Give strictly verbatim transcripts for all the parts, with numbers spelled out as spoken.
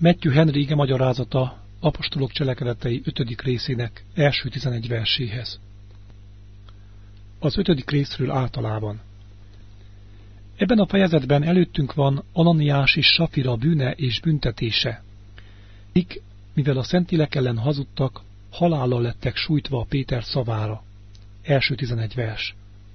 Matthew Henry magyarázata Apostolok cselekedetei ötödik részének első tizenegy verséhez. Az ötödik részről általában. Ebben a fejezetben előttünk van Ananiás és Safira bűne és büntetése. Mik, mivel a szentlélek ellen hazudtak, halállal lettek sújtva a Péter szavára. Első tizenegy vers.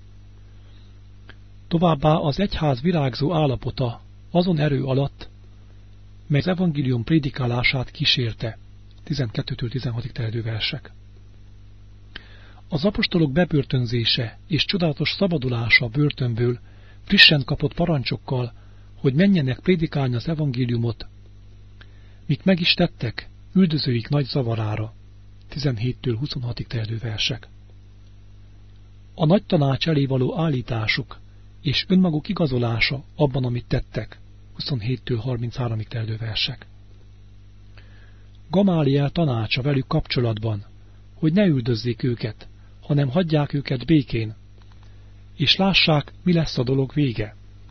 Továbbá az egyház virágzó állapota azon erő alatt, mely az evangélium prédikálását kísérte. tizenkettőtől tizenhatig terjedő versek. Az apostolok bebörtönzése és csodálatos szabadulása a börtönből frissen kapott parancsokkal, hogy menjenek prédikálni az evangéliumot, mik meg is tettek üldözőik nagy zavarára. tizenhéttől huszonhatig terjedő versek. A nagy tanács elé való állításuk és önmaguk igazolása abban, amit tettek. huszonhéttől harminchárom terjedő versek. Gamáliel tanácsa velük kapcsolatban, hogy ne üldözzék őket, hanem hagyják őket békén, és lássák, mi lesz a dolog vége.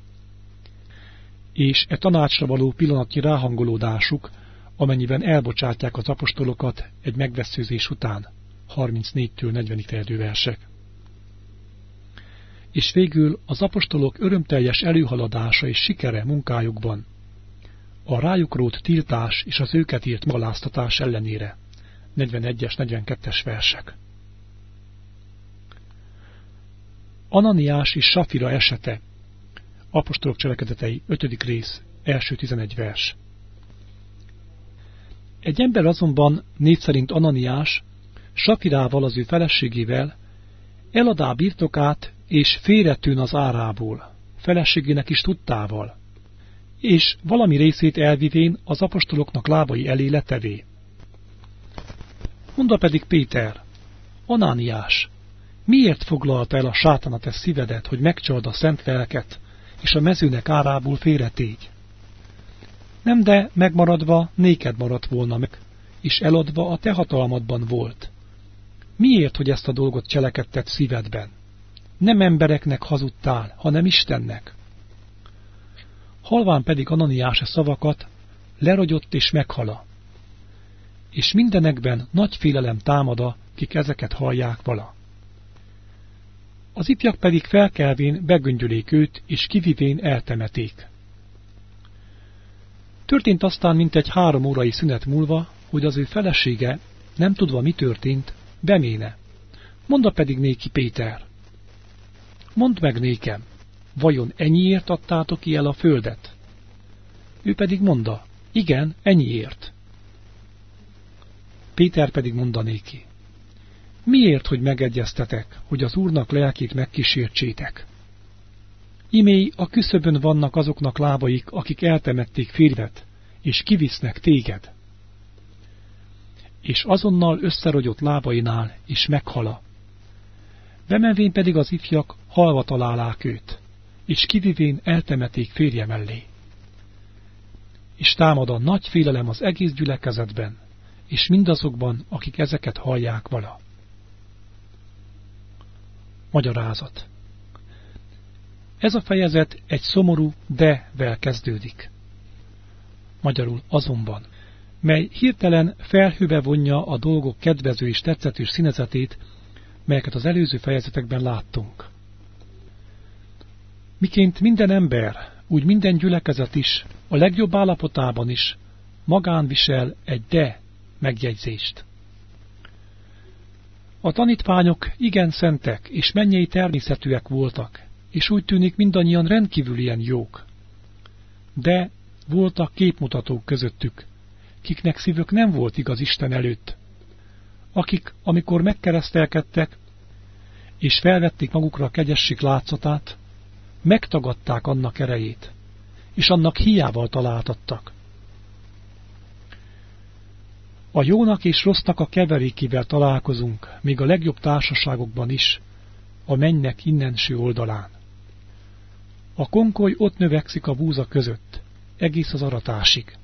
És e tanácsra való pillanatnyi ráhangolódásuk, amennyiben elbocsátják az apostolokat egy megveszőzés után, harmincnégytől negyvenig terjedő versek. És végül az apostolok örömteljes előhaladása és sikere munkájukban, a rájuk rótt tiltás és az őket írt megaláztatás ellenére, negyvenegyes negyvenkettes versek. Ananiás és Safira esete, Apostolok cselekedetei ötödik rész, első tizenegy vers. Egy ember azonban, név szerint Ananiás, Safirával, az ő feleségével, eladá birtokát és félretűn az árából, feleségének is tudtával, és valami részét elvivén az apostoloknak lábai elé letevé. Mondta pedig Péter: Anániás, miért foglalta el a sátán a te szívedet, hogy megcsald a szent lelket, és a mezőnek árából félretégy? Nem, de megmaradva néked maradt volna meg, és eladva a te hatalmadban volt. Miért, hogy ezt a dolgot cselekedted szívedben? Nem embereknek hazudtál, hanem Istennek. Halván pedig Ananiás a szavakat, lerogyott és meghala. És mindenekben nagy félelem támada, kik ezeket hallják vala. Az ifjak pedig felkelvén begöngyölék őt, és kivivén eltemeték. Történt aztán mintegy három órai szünet múlva, hogy az ő felesége, nem tudva mi történt, beméne. Mondta pedig néki Péter: Mondd meg nékem, vajon ennyiért adtátok ki el a földet? Ő pedig mondta: Igen, ennyiért. Péter pedig mondta néki: Miért, hogy megegyeztetek, hogy az Úrnak lelkét megkísértsétek? Imé a küszöbön vannak azoknak lábaik, akik eltemették férjedet, és kivisznek téged. És azonnal összerogyott lábainál, és meghala. Bemenvén pedig az ifjak halva találák őt, és kivivén eltemeték férje mellé. És támad a nagy félelem az egész gyülekezetben, és mindazokban, akik ezeket hallják vala. Magyarázat. Ez a fejezet egy szomorú de-vel kezdődik. Magyarul azonban, mely hirtelen felhőbe vonja a dolgok kedvező és tetszetős színezetét, melyeket az előző fejezetekben láttunk. Miként minden ember, úgy minden gyülekezet is, a legjobb állapotában is magán visel egy de megjegyzést. A tanítványok igen szentek és mennyei természetűek voltak, és úgy tűnik mindannyian rendkívülien jók. De voltak képmutatók közöttük, kiknek szívük nem volt igaz Isten előtt, akik, amikor megkeresztelkedtek, és felvették magukra a kegyesség látszatát, megtagadták annak erejét, és annak hiával találtattak. A jónak és rossznak a keverékével találkozunk, még a legjobb társaságokban is, a mennynek innenső oldalán. A konkoly ott növekszik a búza között, egész az aratásig.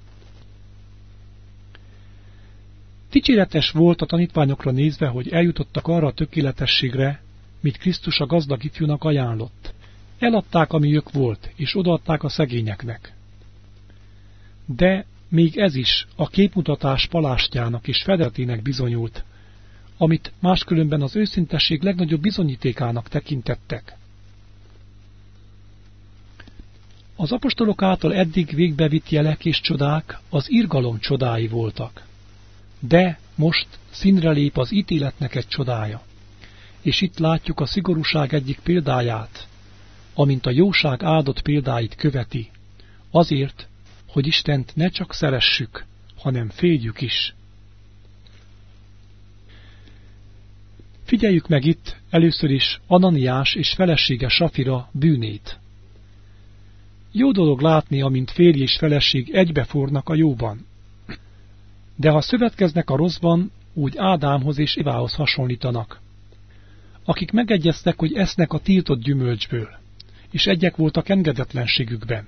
Dicséretes volt a tanítványokra nézve, hogy eljutottak arra a tökéletességre, mit Krisztus a gazdag ifjúnak ajánlott. Eladták, ami ők volt, és odaadták a szegényeknek. De még ez is a képmutatás palástjának és fedetének bizonyult, amit máskülönben az őszintesség legnagyobb bizonyítékának tekintettek. Az apostolok által eddig végbevitt jelek és csodák az irgalom csodái voltak. De most színre lép az ítéletnek egy csodája, és itt látjuk a szigorúság egyik példáját, amint a jóság áldott példáit követi, azért, hogy Istent ne csak szeressük, hanem féljük is. Figyeljük meg itt először is Ananiás és felesége Safira bűnét. Jó dolog látni, amint férj és feleség egybefornak a jóban. De ha szövetkeznek a rosszban, úgy Ádámhoz és Évához hasonlítanak, akik megegyeztek, hogy esznek a tiltott gyümölcsből, és egyek voltak engedetlenségükben.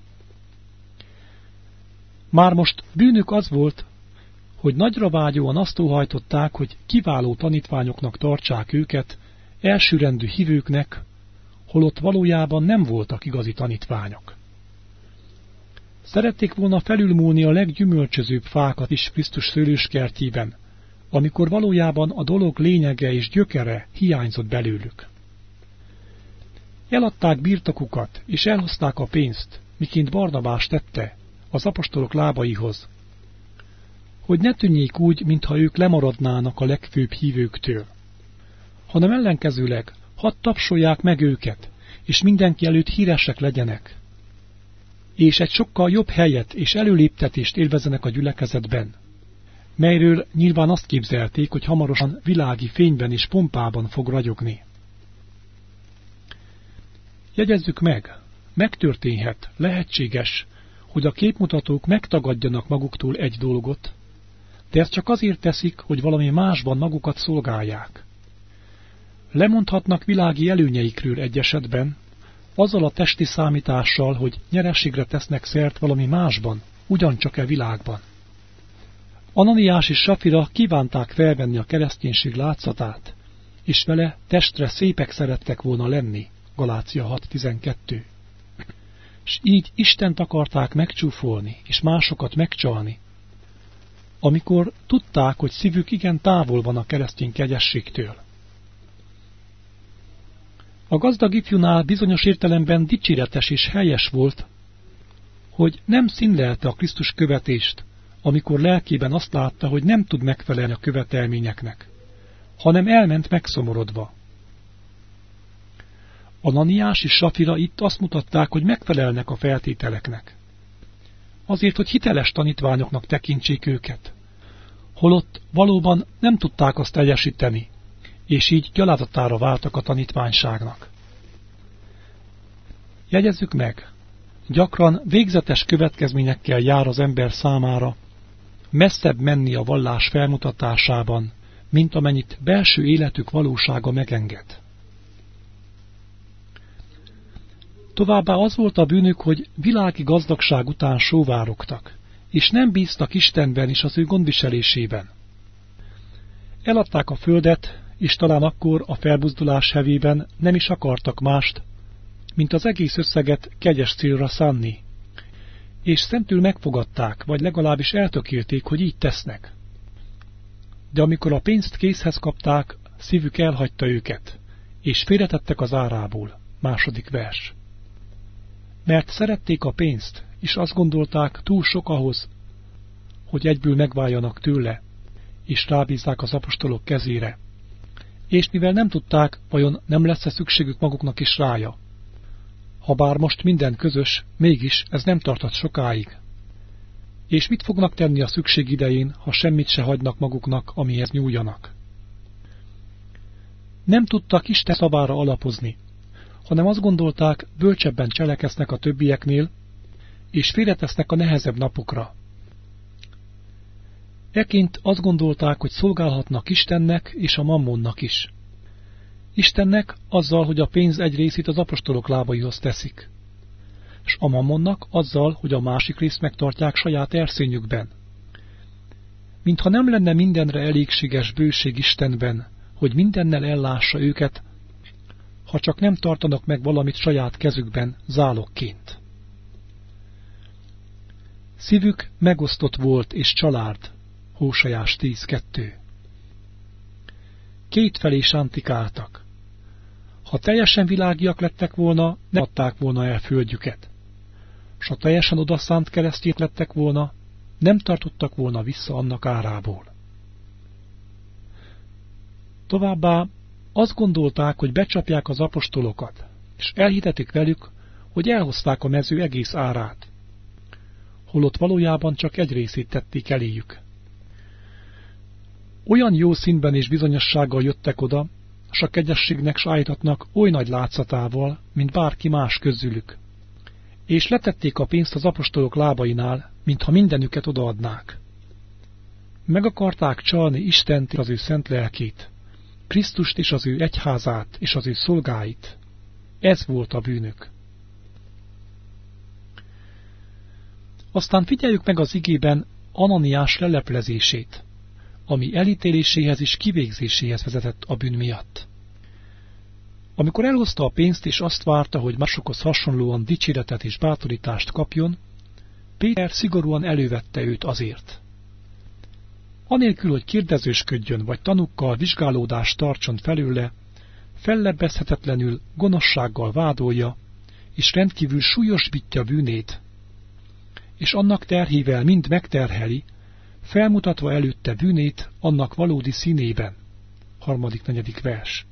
Már most bűnük az volt, hogy nagyra vágyóan azt óhajtották, hogy kiváló tanítványoknak tartsák őket, elsőrendű hívőknek, holott valójában nem voltak igazi tanítványok. Szerették volna felülmúlni a leggyümölcsözőbb fákat is Krisztus szőlőskertjében, amikor valójában a dolog lényege és gyökere hiányzott belőlük. Eladták birtokukat, és elhozták a pénzt, miként Barnabás tette, az apostolok lábaihoz, hogy ne tűnjék úgy, mintha ők lemaradnának a legfőbb hívőktől, hanem ellenkezőleg hadd tapsolják meg őket, és mindenki előtt híresek legyenek, és egy sokkal jobb helyet és előléptetést élvezenek a gyülekezetben, melyről nyilván azt képzelték, hogy hamarosan világi fényben és pompában fog ragyogni. Jegyezzük meg, megtörténhet, lehetséges, hogy a képmutatók megtagadjanak maguktól egy dolgot, de ezt csak azért teszik, hogy valami másban magukat szolgálják. Lemondhatnak világi előnyeikről egy esetben, azzal a testi számítással, hogy nyerességre tesznek szert valami másban, ugyancsak e világban. Ananiás és Safira kívánták felvenni a kereszténység látszatát, és vele testre szépek szerettek volna lenni, Galácia hat tizenkettő. És így Istent akarták megcsúfolni, és másokat megcsalni, amikor tudták, hogy szívük igen távol van a keresztény kegyességtől. A gazdag ifjúnál bizonyos értelemben dicséretes és helyes volt, hogy nem színlelte a Krisztus követést, amikor lelkében azt látta, hogy nem tud megfelelni a követelményeknek, hanem elment megszomorodva. Ananiás és Safira itt azt mutatták, hogy megfelelnek a feltételeknek. Azért, hogy hiteles tanítványoknak tekintsék őket. Holott valóban nem tudták azt teljesíteni, és így gyalázatára váltak a tanítványságnak. Jegyezzük meg, gyakran végzetes következményekkel jár az ember számára messzebb menni a vallás felmutatásában, mint amennyit belső életük valósága megenged. Továbbá az volt a bűnük, hogy világi gazdagság után sóvárogtak, és nem bíztak Istenben és az ő gondviselésében. Eladták a földet, és talán akkor a felbuzdulás hevében nem is akartak mást, mint az egész összeget kegyes célra szánni, és szentül megfogadták, vagy legalábbis eltökélték, hogy így tesznek. De amikor a pénzt készhez kapták, szívük elhagyta őket, és félretettek az árából. Második vers. Mert szerették a pénzt, és azt gondolták, túl sok ahhoz, hogy egyből megváljanak tőle, és rábízzák az apostolok kezére. És mivel nem tudták, vajon nem lesz-e szükségük maguknak is rája. Habár most minden közös, mégis ez nem tartott sokáig. És mit fognak tenni a szükség idején, ha semmit se hagynak maguknak, amihez nyúljanak? Nem tudtak Isten szavára alapozni, hanem azt gondolták, bölcsebben cselekeznek a többieknél, és félretesznek a nehezebb napokra. Eként azt gondolták, hogy szolgálhatnak Istennek és a mammonnak is. Istennek azzal, hogy a pénz egy részét az apostolok lábaihoz teszik, és a mammonnak azzal, hogy a másik részt megtartják saját erszényükben. Mintha nem lenne mindenre elégséges bőség Istenben, hogy mindennel ellássa őket, ha csak nem tartanak meg valamit saját kezükben zálogként. Szívük megosztott volt és család. Hósejás tíz kettő. Kétfelé sántikáltak. Ha teljesen világiak lettek volna, nem adták volna el földjüket. S ha teljesen odaszánt keresztjét lettek volna, nem tartottak volna vissza annak árából. Továbbá azt gondolták, hogy becsapják az apostolokat, és elhitetik velük, hogy elhozták a mező egész árát, holott valójában csak egy részét tették eléjük. Olyan jó színben és bizonyossággal jöttek oda, s a kegyességnek s állítatnak oly nagy látszatával, mint bárki más közülük, és letették a pénzt az apostolok lábainál, mintha mindenüket odaadnák. Meg akarták csalni Istent és az ő szent lelkét, Krisztust és az ő egyházát és az ő szolgáit. Ez volt a bűnök. Aztán figyeljük meg az igében Ananiás leleplezését, ami elítéléséhez és kivégzéséhez vezetett a bűn miatt. Amikor elhozta a pénzt és azt várta, hogy másokhoz hasonlóan dicséretet és bátorítást kapjon, Péter szigorúan elővette őt azért. Anélkül, hogy kérdezősködjön vagy tanukkal vizsgálódást tartson felőle, fellebbezhetetlenül gonoszsággal vádolja, és rendkívül súlyosbítja bűnét, és annak terhével mind megterheli, felmutatva előtte bűnét annak valódi színében. Harmadik, negyedik vers.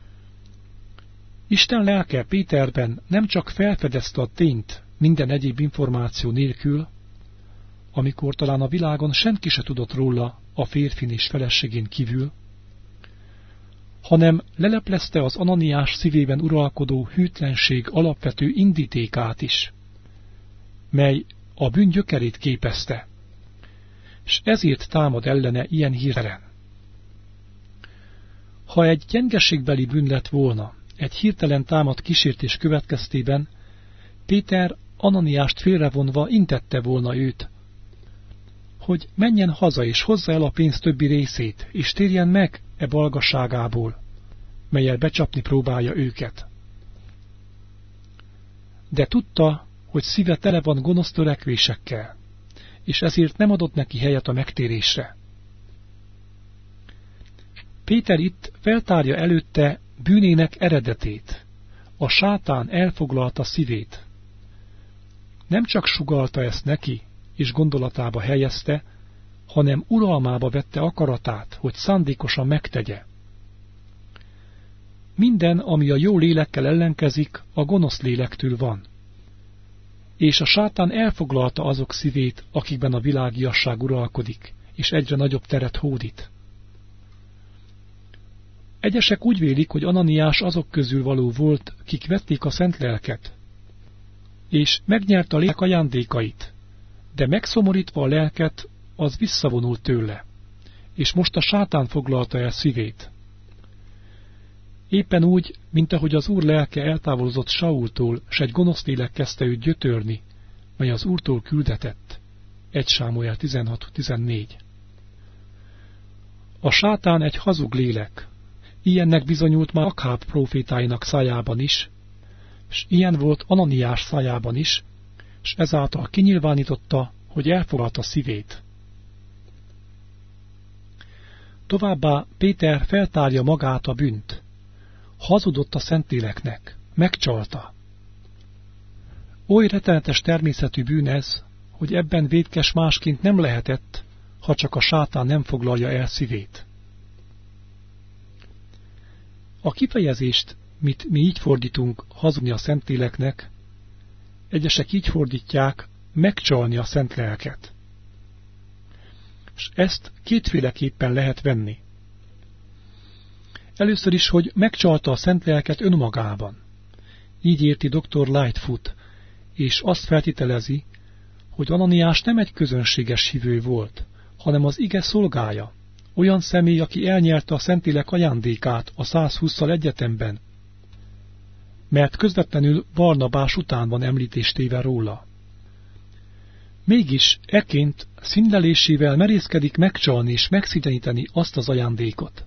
Isten lelke Péterben nem csak felfedezte a tényt minden egyéb információ nélkül, amikor talán a világon senki se tudott róla a férfin és feleségén kívül, hanem leleplezte az Ananiás szívében uralkodó hűtlenség alapvető indítékát is, mely a bűn gyökerét képezte, s ezért támad ellene ilyen hirtelen. Ha egy gyengeségbeli bűn lett volna, egy hirtelen támad kísértés következtében, Péter Ananiást félrevonva intette volna őt, hogy menjen haza és hozza el a pénz többi részét, és térjen meg e balgasságából, melyel becsapni próbálja őket. De tudta, hogy szíve tele van gonosz törekvésekkel, és ezért nem adott neki helyet a megtérésre. Péter itt feltárja előtte bűnének eredetét, a sátán elfoglalta szívét. Nem csak sugallta ezt neki, és gondolatába helyezte, hanem uralmába vette akaratát, hogy szándékosan megtegye. Minden, ami a jó lélekkel ellenkezik, a gonosz lélektől van. És a sátán elfoglalta azok szívét, akikben a világiasság uralkodik, és egyre nagyobb teret hódít. Egyesek úgy vélik, hogy Ananiás azok közül való volt, kik vették a szent lelket, és megnyerte a lélek ajándékait, de megszomorítva a lelket, az visszavonult tőle, és most a sátán foglalta el szívét. Éppen úgy, mint ahogy az Úr lelke eltávolozott Saultól, s egy gonosz lélek kezdte őt gyötörni, mely az Úrtól küldetett. egy Sámuel tizenhat tizennégy. A sátán egy hazug lélek. Ilyennek bizonyult már Akháb prófétáinak szájában is, s ilyen volt Ananiás szájában is, s ezáltal kinyilvánította, hogy elfogadta szívét. Továbbá Péter feltárja magát a bűnt. Hazudott a Szentléleknek, megcsalta. Oly rettenetes természetű bűn ez, hogy ebben vétkes másként nem lehetett, ha csak a sátán nem foglalja el szívét. A kifejezést, mit mi így fordítunk, hazudni a Szentléleknek, egyesek így fordítják, megcsalni a szent lelket. És ezt kétféleképpen lehet venni. Először is, hogy megcsalta a szent lelket önmagában. Így érti doktor Lightfoot, és azt feltételezi, hogy Ananiás nem egy közönséges hívő volt, hanem az ige szolgája, olyan személy, aki elnyelte a Szentlélek ajándékát a százhússzal egyetemben, mert közvetlenül Barnabás után van említés téve róla. Mégis ekként színlelésével merészkedik megcsalni és megszideníteni azt az ajándékot.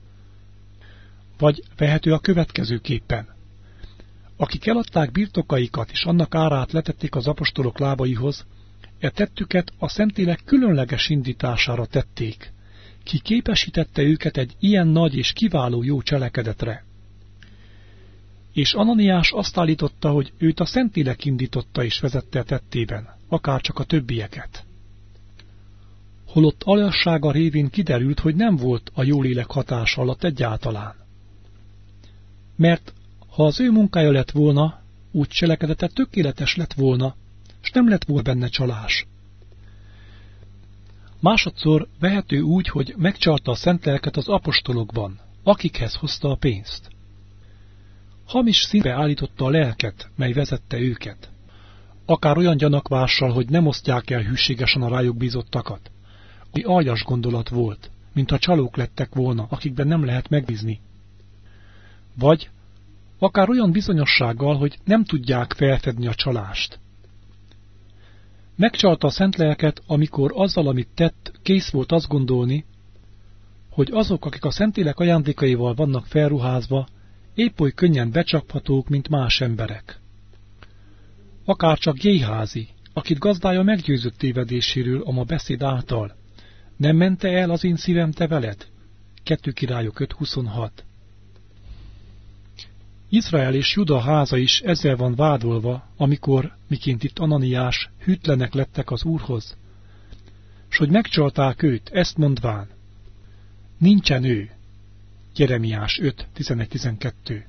Vagy vehető a következőképpen. Akik eladták birtokaikat és annak árát letették az apostolok lábaihoz, E tettüket a Szentlélek különleges indítására tették, ki képesítette őket egy ilyen nagy és kiváló jó cselekedetre. És Ananiás azt állította, hogy őt a Szentlélek indította és vezette a tettében, akárcsak a többieket. Holott aljassága révén kiderült, hogy nem volt a jó lélek hatása alatt egyáltalán. Mert ha az ő munkája lett volna, úgy cselekedete tökéletes lett volna, s nem lett volna benne csalás. Másodszor vehető úgy, hogy megcsalta a szent lelket az apostolokban, akikhez hozta a pénzt. Hamis színbe állította a lelket, mely vezette őket. Akár olyan gyanakvással, hogy nem osztják el hűségesen a rájuk bízottakat, ami aljas gondolat volt, mint a csalók lettek volna, akikben nem lehet megbízni. Vagy akár olyan bizonyossággal, hogy nem tudják felfedni a csalást. Megcsalta a szent lelket, amikor azzal, amit tett, kész volt azt gondolni, hogy azok, akik a Szentlélek ajándékaival vannak felruházva, épp oly könnyen becsaphatók, mint más emberek. Akárcsak Géházi, akit gazdája meggyőzött tévedéséről a ma beszéd által, nem mente el az én szívem te veled? kettő Királyok öt huszonhat. Izrael és Juda háza is ezzel van vádolva, amikor, miként itt Ananiás, hűtlenek lettek az Úrhoz, s hogy megcsalták őt, ezt mondván: nincsen ő. Jeremiás öt tizenegy tizenkettő.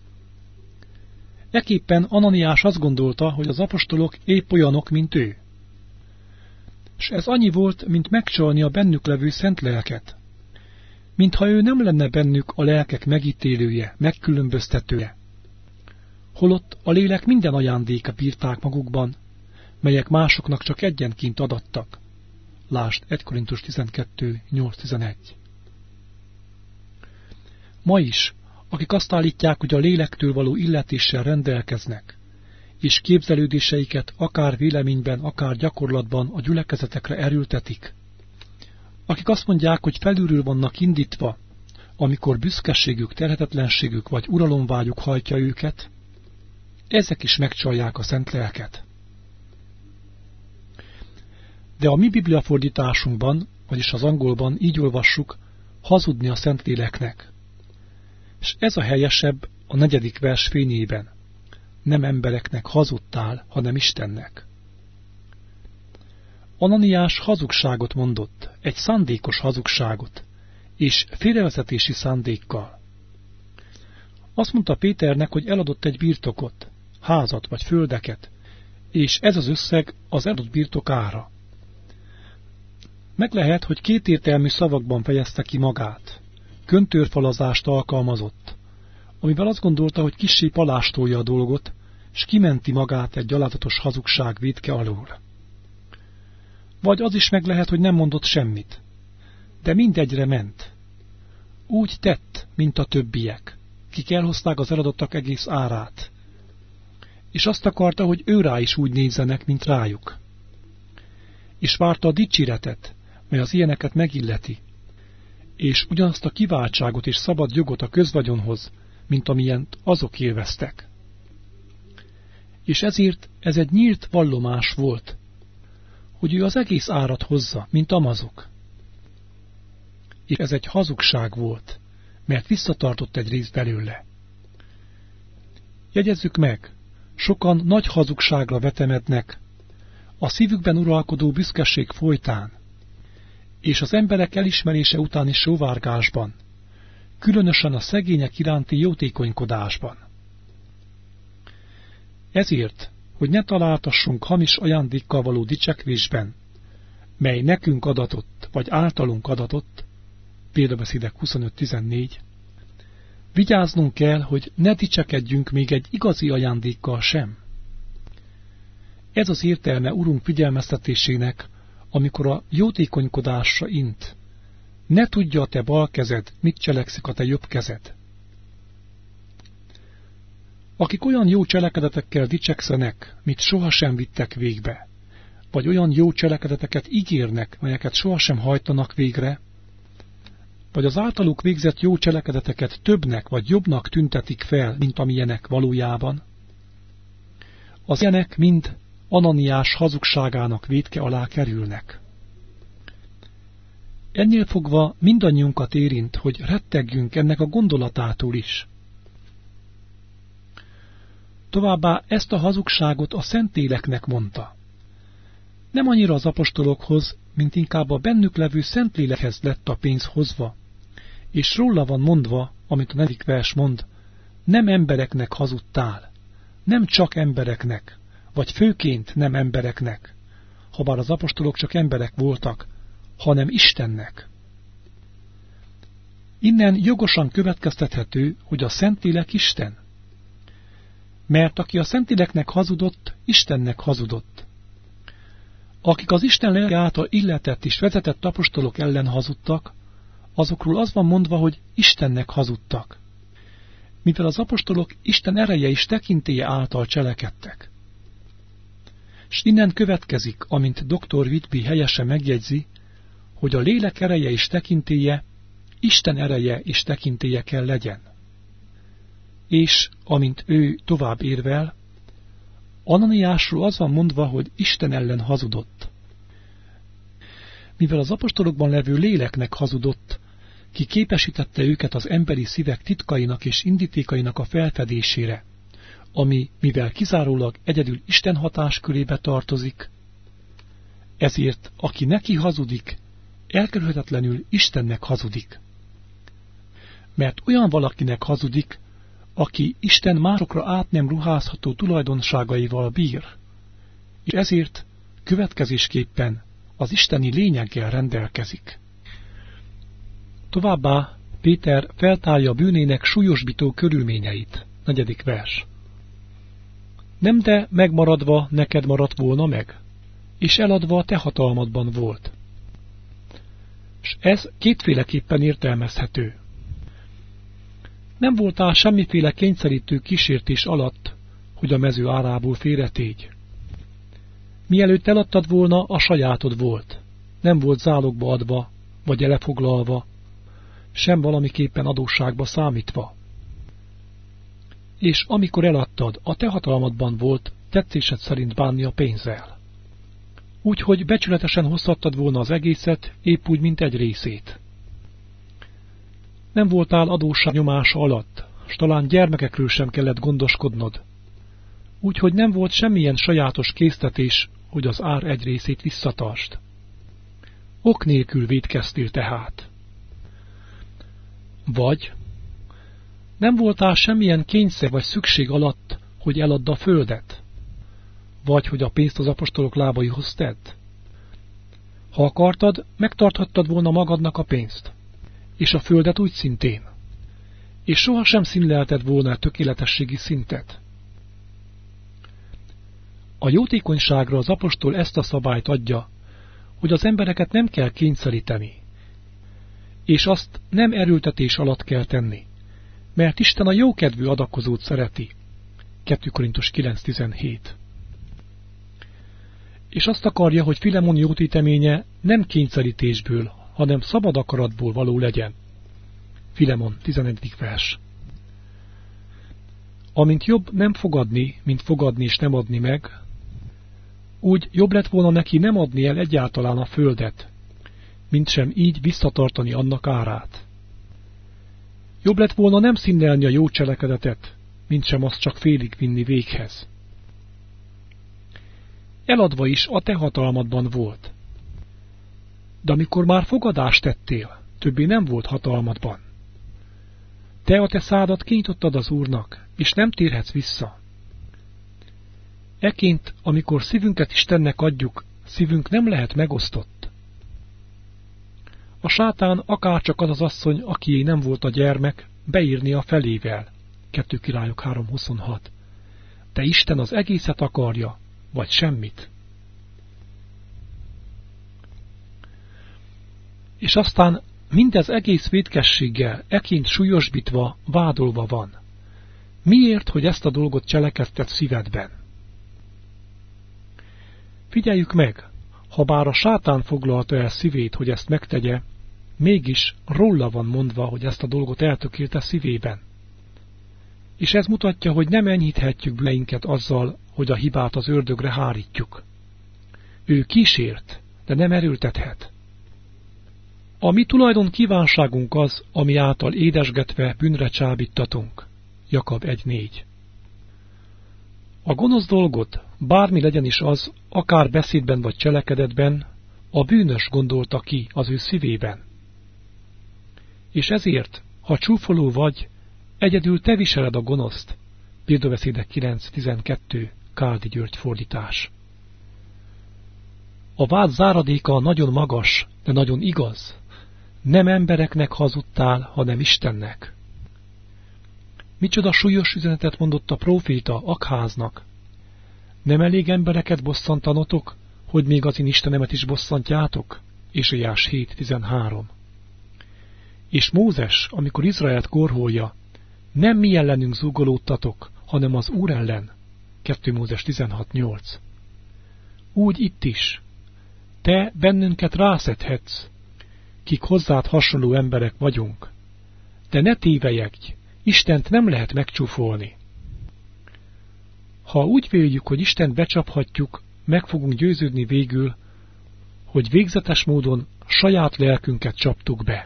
Ekképpen Ananiás azt gondolta, hogy az apostolok épp olyanok, mint ő. S ez annyi volt, mint megcsalni a bennük levő szent lelket. Mintha ő nem lenne bennük a lelkek megítélője, megkülönböztetője. Holott a lélek minden ajándéka bírták magukban, melyek másoknak csak egyenként adattak. Lásd egy Korintus tizenkettő nyolc tizenegy. Ma is, akik azt állítják, hogy a lélektől való illetéssel rendelkeznek, és képzelődéseiket akár véleményben, akár gyakorlatban a gyülekezetekre erőltetik, akik azt mondják, hogy felülről vannak indítva, amikor büszkeségük, terhetetlenségük vagy uralomvágyuk hajtja őket, ezek is megcsalják a szent lelket. De a mi bibliafordításunkban, vagyis az angolban így olvassuk, hazudni a Szentléleknek. És ez a helyesebb a negyedik vers fényében. Nem embereknek hazudtál, hanem Istennek. Ananiás hazugságot mondott, egy szándékos hazugságot, és félrevezetési szándékkal. Azt mondta Péternek, hogy eladott egy birtokot, házat vagy földeket, és ez az összeg az eladott birtok ára. Meg lehet, hogy kétértelmű szavakban fejezte ki magát, köntörfalazást alkalmazott, amivel azt gondolta, hogy kissé palástolja a dolgot, s kimenti magát egy gyalázatos hazugság vétke alól. Vagy az is meg lehet, hogy nem mondott semmit, de mindegyre ment. Úgy tett, mint a többiek, kik elhozták az eladottak egész árát, és azt akarta, hogy ő rá is úgy nézzenek, mint rájuk. És várta a dicséretet, mely az ilyeneket megilleti, és ugyanazt a kiváltságot és szabad jogot a közvagyonhoz, mint amilyent azok élveztek. És ezért ez egy nyílt vallomás volt, hogy ő az egész árat hozza, mint amazok. És ez egy hazugság volt, mert visszatartott egy részt belőle. Jegyezzük meg, sokan nagy hazugságra vetemednek, a szívükben uralkodó büszkeség folytán, és az emberek elismerése utáni sóvárgásban, különösen a szegények iránti jótékonykodásban. Ezért, hogy ne találtassunk hamis ajándékkal való dicsekvésben, mely nekünk adatott, vagy általunk adatott, Példabeszédek huszonöt tizennégy, vigyáznunk kell, hogy ne dicsekedjünk még egy igazi ajándékkal sem. Ez az értelme Urunk figyelmeztetésének, amikor a jótékonykodásra int. Ne tudja a te bal kezed, mit cselekszik a te jobb kezed. Akik olyan jó cselekedetekkel dicsekszenek, mit sohasem vittek végbe, vagy olyan jó cselekedeteket ígérnek, melyeket sohasem hajtanak végre, vagy az általuk végzett jó cselekedeteket többnek vagy jobbnak tüntetik fel, mint amilyenek valójában, az ilyenek mind Ananiás hazugságának vétke alá kerülnek. Ennél fogva mindannyiunkat érint, hogy rettegjünk ennek a gondolatától is. Továbbá ezt a hazugságot a Szentléleknek mondta. Nem annyira az apostolokhoz, mint inkább a bennük levő Szentlélekhez lett a pénz hozva, és róla van mondva, amit a negyedik vers mond, nem embereknek hazudtál, nem csak embereknek, vagy főként nem embereknek, habár az apostolok csak emberek voltak, hanem Istennek. Innen jogosan következtethető, hogy a Szentlélek Isten. Mert aki a Szentléleknek hazudott, Istennek hazudott. Akik az Isten lelke által illetett és vezetett apostolok ellen hazudtak, azokról az van mondva, hogy Istennek hazudtak, mivel az apostolok Isten ereje és tekintélye által cselekedtek. S innen következik, amint doktor Whitby helyesen megjegyzi, hogy a lélek ereje és tekintélye Isten ereje és tekintélye kell legyen. És, amint ő tovább érvel, Ananiásról az van mondva, hogy Isten ellen hazudott. Mivel az apostolokban levő léleknek hazudott, ki képesítette őket az emberi szívek titkainak és indítékainak a felfedésére, ami, mivel kizárólag egyedül Isten hatáskörébe tartozik, ezért, aki neki hazudik, elkerülhetetlenül Istennek hazudik. Mert olyan valakinek hazudik, aki Isten másokra át nem ruházható tulajdonságaival bír, és ezért következésképpen az isteni lényeggel rendelkezik. Továbbá Péter feltárja bűnének súlyosbító körülményeit. Negyedik vers. Nem de megmaradva neked maradt volna meg, és eladva a te hatalmadban volt. S ez kétféleképpen értelmezhető. Nem voltál semmiféle kényszerítő kísértés alatt, hogy a mező árából félretégy. Mielőtt eladtad volna, a sajátod volt. Nem volt zálogba adva, vagy elefoglalva, sem valamiképpen adósságba számítva. És amikor eladtad, a te hatalmadban volt tetszésed szerint bánni a pénzzel. Úgyhogy becsületesen hozhattad volna az egészet, épp úgy, mint egy részét. Nem voltál adósság nyomása alatt, s talán gyermekekről sem kellett gondoskodnod. Úgyhogy nem volt semmilyen sajátos késztetés, hogy az ár egy részét visszatartsd. Ok nélkül vétkeztél tehát. Vagy nem voltál semmilyen kényszer vagy szükség alatt, hogy eladd a földet, vagy hogy a pénzt az apostolok lábaihoz tedd. Ha akartad, megtarthattad volna magadnak a pénzt, és a földet úgy szintén, és sohasem színlelted volna a tökéletességi szintet. A jótékonyságra az apostol ezt a szabályt adja, hogy az embereket nem kell kényszeríteni, és azt nem erőltetés alatt kell tenni, mert Isten a jókedvű adakozót szereti. kettő Korintus kilenc tizenhét. És azt akarja, hogy Filemon jótéteménye nem kényszerítésből, hanem szabad akaratból való legyen. Filemon tizenegyedik vers. Amint jobb nem fogadni, mint fogadni és nem adni meg, úgy jobb lett volna neki nem adni el egyáltalán a földet, mint sem így visszatartani annak árát. Jobb lett volna nem színnelni a jó cselekedetet, mint sem azt csak félig vinni véghez. Eladva is a te hatalmadban volt. De amikor már fogadást tettél, többé nem volt hatalmadban. Te a te szádat kinyitottad az Úrnak, és nem térhetsz vissza. Eként, amikor szívünket Istennek adjuk, szívünk nem lehet megosztott. A sátán akárcsak az az asszony, akié nem volt a gyermek, beírni a felével. kettő Királyok három huszonhat. De Isten az egészet akarja, vagy semmit. És aztán mindez egész vétkességgel, eként súlyosbítva, vádolva van. Miért, hogy ezt a dolgot cselekedted szívedben? Figyeljük meg, ha bár a sátán foglalta el szívét, hogy ezt megtegye, mégis róla van mondva, hogy ezt a dolgot eltökélte szívében. És ez mutatja, hogy nem enyhíthetjük bűneinket azzal, hogy a hibát az ördögre hárítjuk. Ő kísért, de nem erőltethet. A mi tulajdon kívánságunk az, ami által édesgetve bűnre csábítatunk. Jakab egy négy. A gonosz dolgot, bármi legyen is az, akár beszédben vagy cselekedetben, a bűnös gondolta ki az ő szívében. És ezért, ha csúfoló vagy, egyedül te viseled a gonoszt. Példabeszédek kilenc tizenkettő, Káldi György fordítás. A vád záradéka nagyon magas, de nagyon igaz. Nem embereknek hazudtál, hanem Istennek. Micsoda súlyos üzenetet mondott a próféta Akháznak. Nem elég embereket bosszantanotok, hogy még az én Istenemet is bosszantjátok? Ézsaiás hét tizenhárom. És Mózes, amikor Izraelt korholja, nem mi ellenünk zúgolódtatok, hanem az Úr ellen. kettő Mózes tizenhat nyolc. Úgy itt is. Te bennünket rászedhetsz, kik hozzád hasonló emberek vagyunk. De ne tévelyegj, Istent nem lehet megcsúfolni. Ha úgy véljük, hogy Istent becsaphatjuk, meg fogunk győződni végül, hogy végzetes módon saját lelkünket csaptuk be.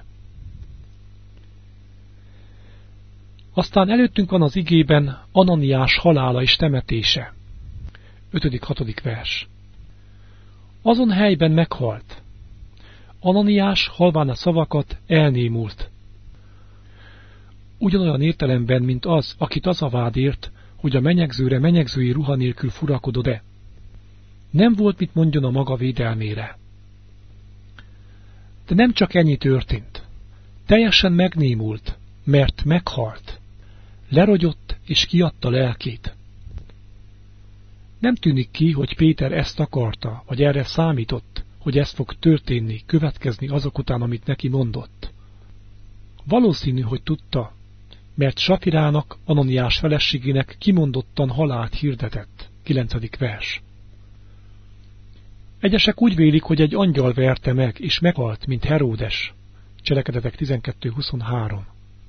Aztán előttünk van az igében Ananiás halála és temetése. ötödik-hatodik vers. Azon helyben meghalt. Ananiás halván a szavakat elnémult. Ugyanolyan értelemben, mint az, akit az a vád ért, hogy a menyegzőre menyegzői ruha nélkül furakodott-e. Nem volt mit mondjon a maga védelmére. De nem csak ennyi történt. Teljesen megnémult, mert meghalt. Lerogyott és kiadta lelkét. Nem tűnik ki, hogy Péter ezt akarta, vagy erre számított, hogy ez fog történni, következni azok után, amit neki mondott. Valószínű, hogy tudta, mert Safirának, Ananiás feleségének kimondottan halált hirdetett. kilencedik vers. Egyesek úgy vélik, hogy egy angyal verte meg, és meghalt, mint Heródes. Cselekedetek tizenkettő huszonhárom.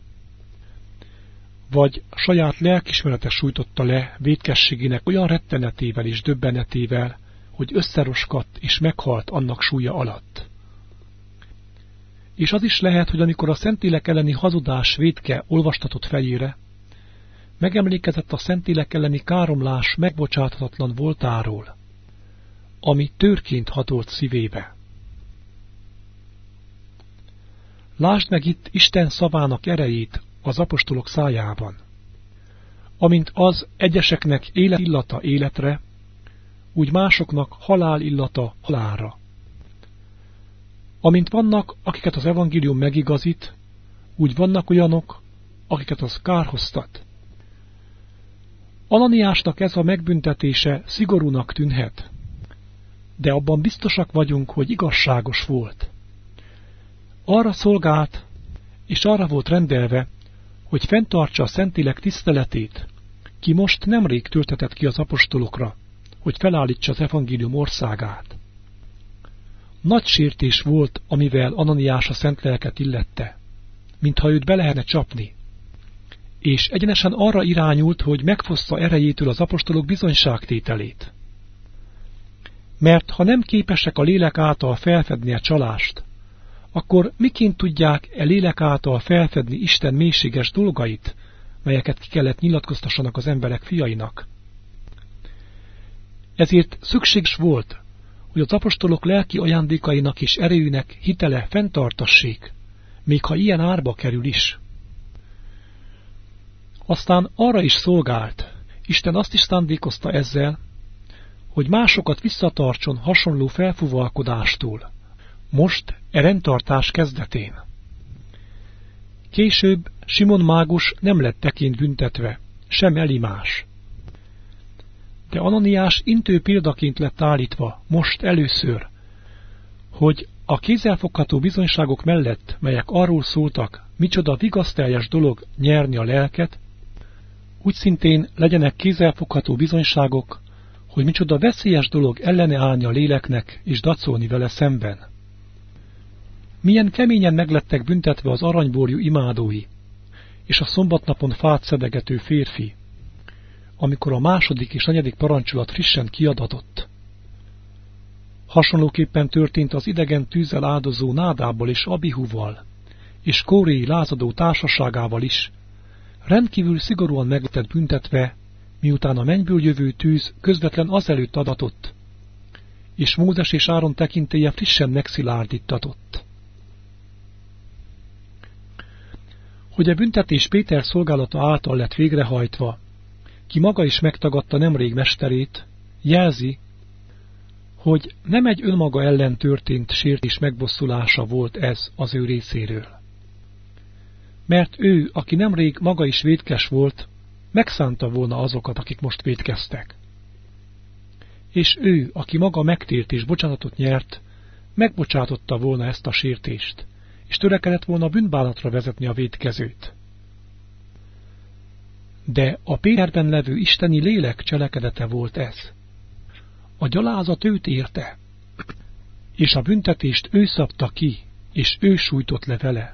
Vagy saját lelkismerete sújtotta le vétkességének olyan rettenetével és döbbenetével, hogy összeroskadt és meghalt annak súlya alatt. És az is lehet, hogy amikor a Szentlélek elleni hazudás vétke olvastatott fejére, megemlékezett a Szentlélek elleni káromlás megbocsáthatatlan voltáról, ami tőrként hatolt szívébe. Lásd meg itt Isten szavának erejét az apostolok szájában. Amint az egyeseknek élet illata életre, úgy másoknak halál illata halálra. Amint vannak, akiket az evangélium megigazít, úgy vannak olyanok, akiket az kárhoztat. Ananiásnak ez a megbüntetése szigorúnak tűnhet, de abban biztosak vagyunk, hogy igazságos volt. Arra szolgált, és arra volt rendelve, hogy fenntartsa a Szentlélek tiszteletét, ki most nemrég töltetett ki az apostolokra, hogy felállítsa az evangélium országát. Nagy sértés volt, amivel Ananiás a Szentléleket illette, mintha őt be lehetne csapni, és egyenesen arra irányult, hogy megfossza erejétől az apostolok bizonyságtételét. Mert ha nem képesek a lélek által felfedni a csalást, akkor miként tudják e lélek által felfedni Isten mélységes dolgait, melyeket ki kellett nyilatkoztassanak az emberek fiainak? Ezért szükséges volt, hogy az apostolok lelki ajándékainak és erejűnek hitele fenntartassék, még ha ilyen árba kerül is. Aztán arra is szolgált, Isten azt is szándékozta ezzel, hogy másokat visszatartson hasonló felfúvalkodástól, most e rendtartás kezdetén. Később Simon mágus nem lett teként büntetve, sem Elimás. De Ananiás intő példaként lett állítva, most először, hogy a kézzelfogható bizonyságok mellett, melyek arról szóltak, micsoda vigaszteljes dolog nyerni a lelket, úgy szintén legyenek kézzelfogható bizonyságok, hogy micsoda veszélyes dolog ellene állni a léleknek és dacolni vele szemben. Milyen keményen meglettek büntetve az aranyborjú imádói, és a szombatnapon fát szedegető férfi, amikor a második és negyedik parancsolat frissen kiadatott. Hasonlóképpen történt az idegen tűzzel áldozó Nádábbal és Abihúval, és Kóré lázadó társaságával is, rendkívül szigorúan meg lett büntetve, miután a mennyből jövő tűz közvetlen azelőtt adatott, és Mózes és Áron tekintélye frissen megszilárdítatott. Hogy a büntetés Péter szolgálata által lett végrehajtva, ki maga is megtagadta nemrég mesterét, jelzi, hogy nem egy önmaga ellen történt sértés megbosszulása volt ez az ő részéről. Mert ő, aki nemrég maga is vétkes volt, megszánta volna azokat, akik most vétkeztek. És ő, aki maga megtért és bocsánatot nyert, megbocsátotta volna ezt a sértést, és törekedett volna bűnbánatra vezetni a vétkezőt. De a Péterben levő isteni lélek cselekedete volt ez. A gyalázat őt érte, és a büntetést ő szabta ki, és ő sújtott le vele.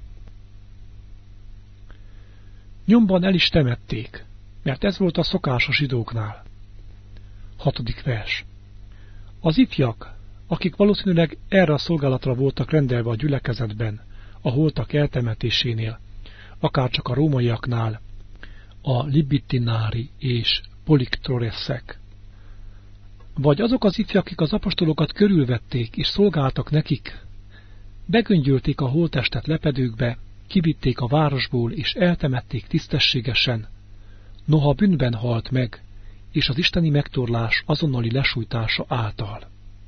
Nyomban el is temették, mert ez volt a szokás a zsidóknál. Hatodik vers. Az ifjak, akik valószínűleg erre a szolgálatra voltak rendelve a gyülekezetben, a holtak eltemetésénél, akárcsak a rómaiaknál, a libitinári és poliktoroszek, vagy azok az ifjak, akik az apostolokat körülvették és szolgáltak nekik, begöngyölték a holttestet lepedőkbe, kivitték a városból és eltemették tisztességesen, noha bűnben halt meg, és az isteni megtorlás azonnali lesújtása által.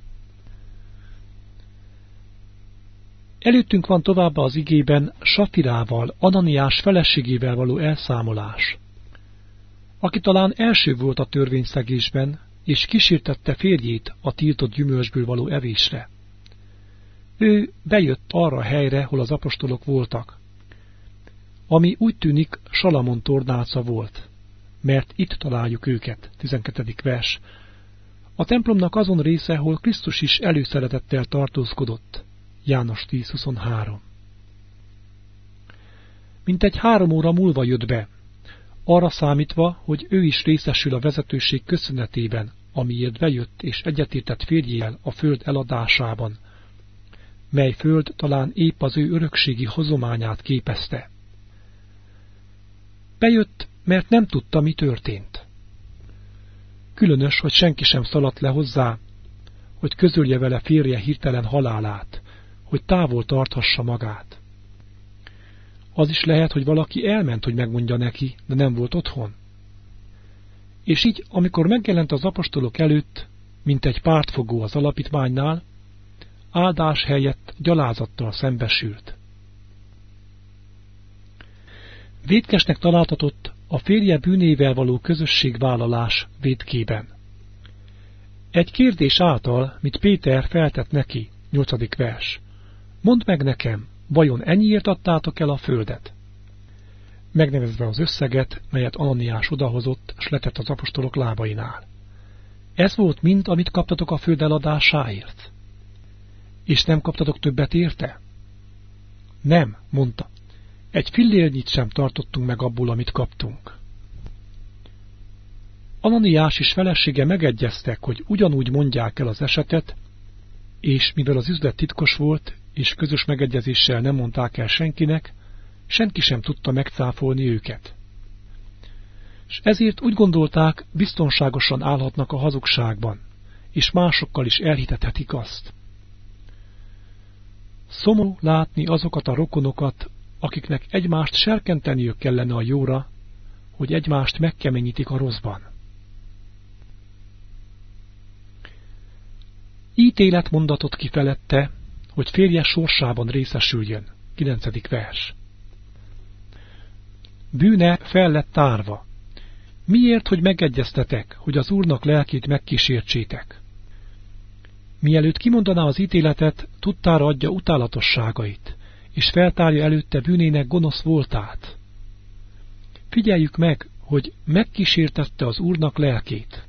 Előttünk van továbbá az igében Safirával, Ananiás feleségével való elszámolás, aki talán első volt a törvényszegésben, és kísértette férjét a tiltott gyümölcsből való evésre. Ő bejött arra a helyre, hol az apostolok voltak, ami úgy tűnik Salamon tornáca volt, mert itt találjuk őket, tizenkettedik vers. A templomnak azon része, hol Krisztus is előszeretettel tartózkodott, János tíz huszonhárom. Mintegy három óra múlva jött be, arra számítva, hogy ő is részesül a vezetőség köszönetében, amiért bejött és egyetértett férjével a föld eladásában, mely föld talán épp az ő örökségi hozományát képezte. Bejött, mert nem tudta, mi történt. Különös, hogy senki sem szaladt le hozzá, hogy közölje vele férje hirtelen halálát, hogy távol tarthassa magát. Az is lehet, hogy valaki elment, hogy megmondja neki, de nem volt otthon. És így, amikor megjelent az apostolok előtt, mint egy pártfogó az alapítványnál, áldás helyett gyalázattal szembesült. Vétkesnek találtatott a férje bűnével való közösségvállalás vétkében. Egy kérdés által, mit Péter feltett neki, nyolcadik vers. Mondd meg nekem, vajon ennyiért adtátok el a földet? Megnevezve az összeget, melyet Ananiás odahozott, s letett az apostolok lábainál. Ez volt mind, amit kaptatok a föld eladásáért? És nem kaptatok többet érte? Nem, mondta. Egy fillérnyit sem tartottunk meg abból, amit kaptunk. Ananiás és felesége megegyeztek, hogy ugyanúgy mondják el az esetet, és mivel az üzlet titkos volt, és közös megegyezéssel nem mondták el senkinek, senki sem tudta megcáfolni őket. És ezért úgy gondolták, biztonságosan állhatnak a hazugságban, és másokkal is elhitethetik azt. Szomorú látni azokat a rokonokat, akiknek egymást serkenteniük kellene a jóra, hogy egymást megkeményítik a rosszban. Ítélet mondatot ki felette, hogy férje sorsában részesüljön. kilencedik vers. Bűne fel lett tárva. Miért, hogy megegyeztetek, hogy az Úrnak lelkét megkísértsétek? Mielőtt kimondaná az ítéletet, tudtára adja utálatosságait, és feltárja előtte bűnének gonosz voltát. Figyeljük meg, hogy megkísértette az Úrnak lelkét.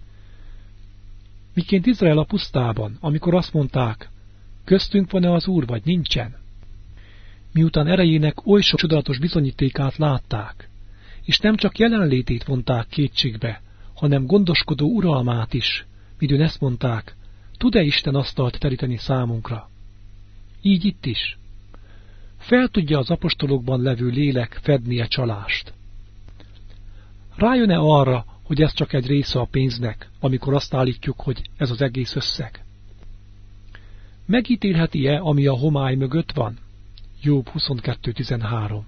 Miként Izrael a pusztában, amikor azt mondták, köztünk van-e az Úr, vagy nincsen? miután erejének oly sok csodálatos bizonyítékát látták, és nem csak jelenlétét vonták kétségbe, hanem gondoskodó uralmát is, midőn ezt mondták, tud-e Isten asztalt teríteni számunkra? Így itt is. Fel tudja az apostolokban levő lélek fednie csalást. Rájön-e arra, hogy ez csak egy része a pénznek, amikor azt állítjuk, hogy ez az egész összeg? Megítélheti-e, ami a homály mögött van? Jobb huszonkettő tizenhárom.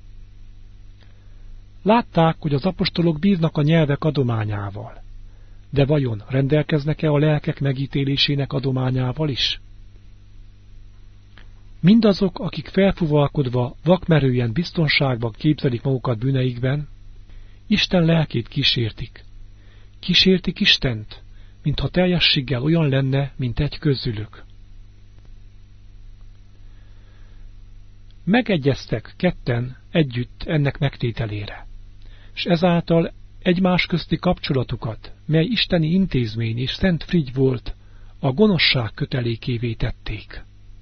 Látták, hogy az apostolok bírnak a nyelvek adományával. De vajon rendelkeznek-e a lelkek megítélésének adományával is? Mindazok, akik felfuvalkodva, vakmerően biztonságban képzelik magukat bűneikben, Isten lelkét kísértik. Kísértik Istent, mintha teljességgel olyan lenne, mint egy közülük. Megegyeztek ketten együtt ennek megtételére, és ezáltal egymás közti kapcsolatukat, mely isteni intézmény és szent frigy volt, a gonoszság kötelékévé tették.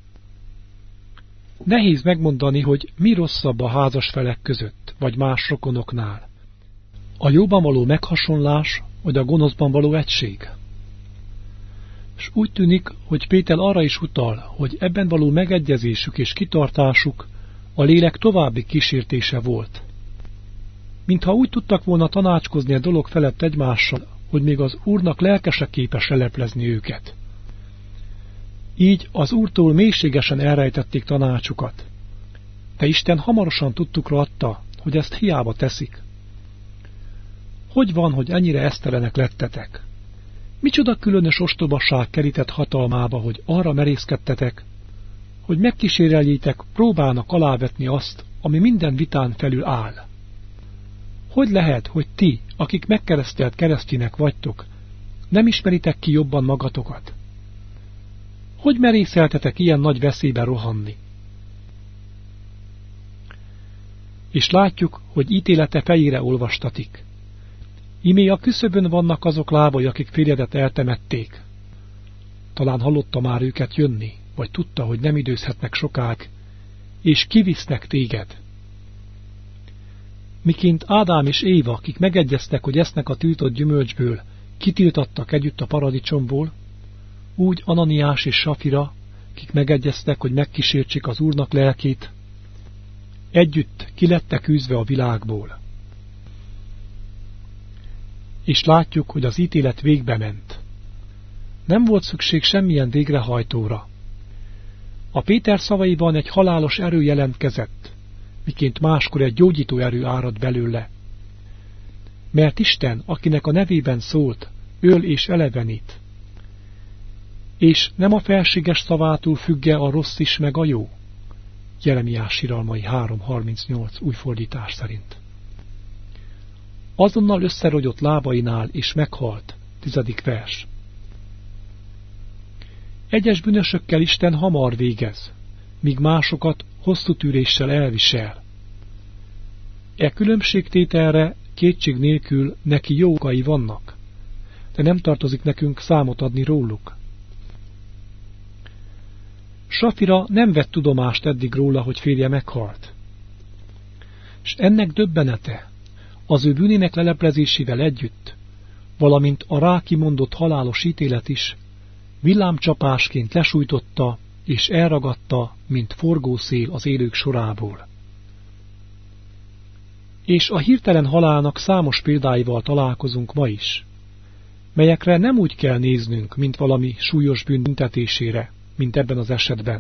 Nehéz megmondani, hogy mi rosszabb a házas felek között, vagy más rokonoknál. A jóban való meghasonlás, vagy a gonoszban való egység. És úgy tűnik, hogy Péter arra is utal, hogy ebben való megegyezésük és kitartásuk a lélek további kísértése volt. Mintha úgy tudtak volna tanácskozni a dolog felett egymással, hogy még az Úrnak lelkese képes leleplezni őket. Így az Úrtól mélységesen elrejtették tanácsukat. De Isten hamarosan tudtukra adta, hogy ezt hiába teszik. Hogy van, hogy ennyire esztelenek lettetek? Micsoda különös ostobaság kerített hatalmába, hogy arra merészkedtetek, hogy megkíséreljétek, próbálnak alávetni azt, ami minden vitán felül áll. Hogy lehet, hogy ti, akik megkeresztelt keresztjének vagytok, nem ismeritek ki jobban magatokat? Hogy merészeltetek ilyen nagy veszélybe rohanni? És látjuk, hogy ítélete fejére olvastatik. Imé a küszöbön vannak azok lábai, akik férjedet eltemették. Talán hallotta már őket jönni, vagy tudta, hogy nem időzhetnek sokáig, és kivisznek téged. Miként Ádám és Éva, akik megegyeztek, hogy esznek a tiltott gyümölcsből, kitiltattak együtt a paradicsomból, úgy Ananiás és Safira, akik megegyeztek, hogy megkísértsék az Úrnak lelkét, együtt kilettek űzve a világból. És látjuk, hogy az ítélet végbe ment. Nem volt szükség semmilyen végrehajtóra. A Péter szavaiban egy halálos erő jelentkezett, miként máskor egy gyógyító erő árad belőle. Mert Isten, akinek a nevében szólt, öl és elevenít. És nem a felséges szavától függe a rossz is meg a jó? Jeremiás síralmai három harmincnyolc új fordítás szerint. Azonnal összerogyott lábainál és meghalt. Tizedik vers. Egyes bűnösökkel Isten hamar végez, míg másokat hosszú tűréssel elvisel. E különbségtételre kétség nélkül neki jó okai vannak, de nem tartozik nekünk számot adni róluk. Safira nem vett tudomást eddig róla, hogy férje meghalt. És ennek döbbenete, az ő bűnének leleplezésével együtt, valamint a rá kimondott halálos ítélet is, villámcsapásként lesújtotta és elragadta, mint forgószél az élők sorából. És a hirtelen halálnak számos példáival találkozunk ma is, melyekre nem úgy kell néznünk, mint valami súlyos bűn büntetésére, mint ebben az esetben.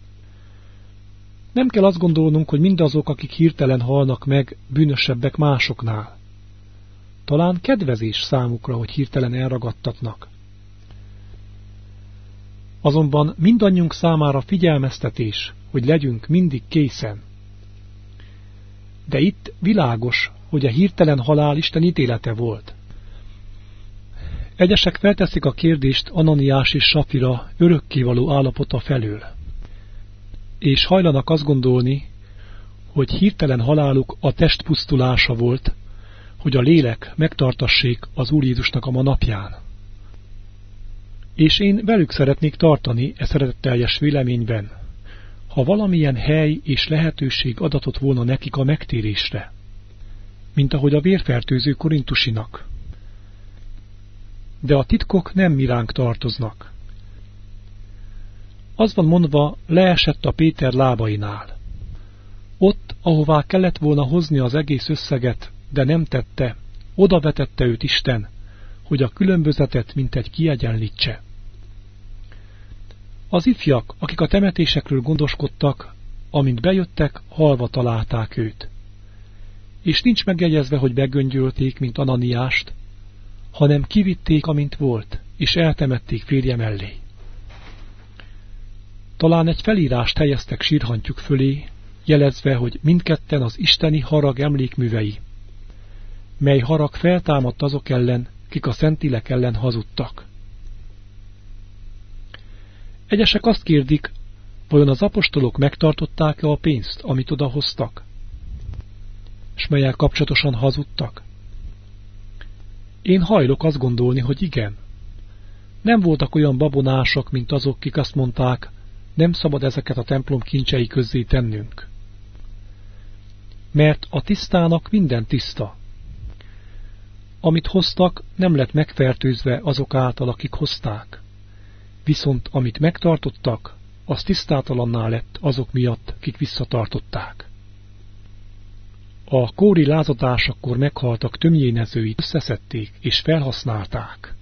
Nem kell azt gondolnunk, hogy mindazok, akik hirtelen halnak meg, bűnösebbek másoknál. Talán kedvezés számukra, hogy hirtelen elragadtatnak. Azonban mindannyiunk számára figyelmeztetés, hogy legyünk mindig készen. De itt világos, hogy a hirtelen halál Isten ítélete volt. Egyesek felteszik a kérdést Ananiás és Safira örökkévaló állapota felől, és hajlanak azt gondolni, hogy hirtelen haláluk a test pusztulása volt, hogy a lélek megtartassék az Úr Jézusnak a ma napján. És én velük szeretnék tartani e szeretetteljes véleményben, ha valamilyen hely és lehetőség adatott volna nekik a megtérésre, mint ahogy a vérfertőző korintusinak. De a titkok nem mi ránk tartoznak. Az van mondva, leesett a Péter lábainál. Ott, ahová kellett volna hozni az egész összeget, de nem tette, oda vetette őt Isten, hogy a különbözetet mintegy kiegyenlítse. Az ifjak, akik a temetésekről gondoskodtak, amint bejöttek, halva találták őt. És nincs megjegyezve, hogy begöngyölték, mint Ananiást, hanem kivitték, amint volt, és eltemették férje mellé. Talán egy felírást helyeztek sírhantjuk fölé, jelezve, hogy mindketten az isteni harag emlékművei, mely harag feltámadt azok ellen, kik a szentlélek ellen hazudtak. Egyesek azt kérdik, vajon az apostolok megtartották-e a pénzt, amit odahoztak, s melyel kapcsolatosan hazudtak? Én hajlok azt gondolni, hogy igen. Nem voltak olyan babonások, mint azok, kik azt mondták, nem szabad ezeket a templom kincsei közzé tennünk. Mert a tisztának minden tiszta. Amit hoztak, nem lett megfertőzve azok által, akik hozták. Viszont amit megtartottak, az tisztátalanná lett azok miatt, kik visszatartották. A kóri lázadásakor meghaltak tömjénezőit összeszedték és felhasználták.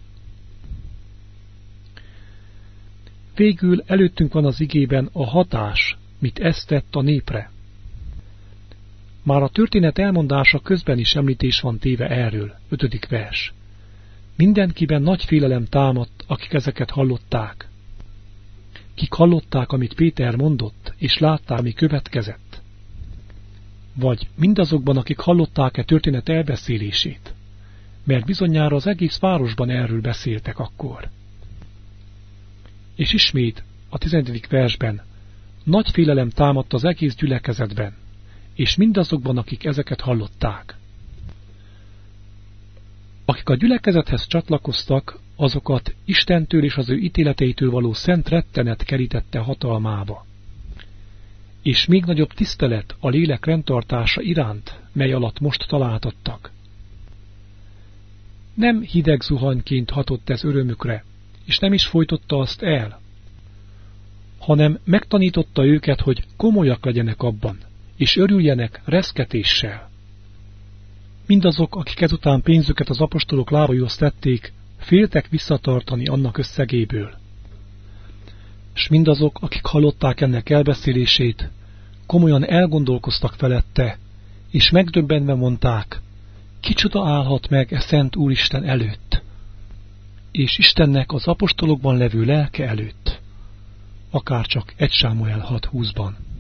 Végül előttünk van az igében a hatás, mit ez tett a népre. Már a történet elmondása közben is említés van téve erről, ötödik vers. Mindenkiben nagy félelem támadt, akik ezeket hallották. Kik hallották, amit Péter mondott, és látták, ami következett. Vagy mindazokban, akik hallották-e történet elbeszélését, mert bizonyára az egész városban erről beszéltek akkor. És ismét a tizenedik versben nagy félelem támadt az egész gyülekezetben, és mindazokban, akik ezeket hallották. Akik a gyülekezethez csatlakoztak, azokat Istentől és az ő ítéleteitől való szent rettenet kerítette hatalmába. És még nagyobb tisztelet a lélek rendtartása iránt, mely alatt most találtattak. Nem hideg zuhanyként hatott ez örömükre, és nem is folytotta azt el, hanem megtanította őket, hogy komolyak legyenek abban, és örüljenek reszketéssel. Mindazok, akik ezután pénzüket az apostolok lábaihoz tették, féltek visszatartani annak összegéből. S mindazok, akik hallották ennek elbeszélését, komolyan elgondolkoztak felette, és megdöbbenve mondták, kicsoda állhat meg e szent Úristen előtt, és Istennek az apostolokban levő lelke előtt, akárcsak egy Sámuel hat húszban.